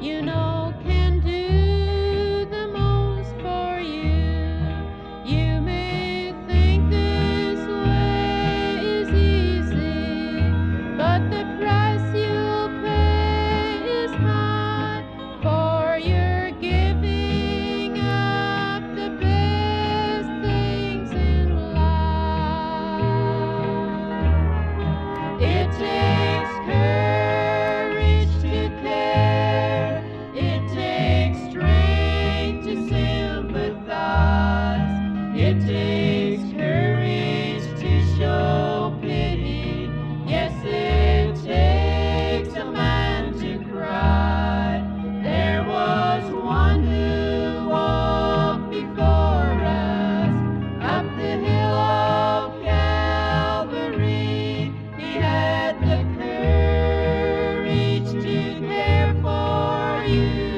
you know can do the most for you. You may think this way is easy, but the price you'll pay is high, for you're giving up the best things in life. It takes courage to care. It takes strength to sympathize. It takes courage to show pity. Yes, it takes a man to cry. There was one who walked before us up the hill of Calvary. He had the courage to care for you.